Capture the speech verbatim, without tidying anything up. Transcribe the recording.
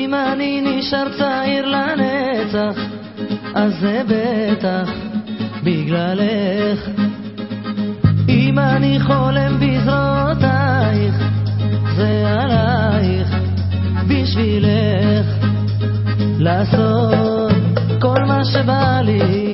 אם אני נשאר צעיר לנצח, אז זה בטח בגללך. אם אני חולם בזרועותייך, זה עלייך, בשבילך. לעשות כל מה שבא לי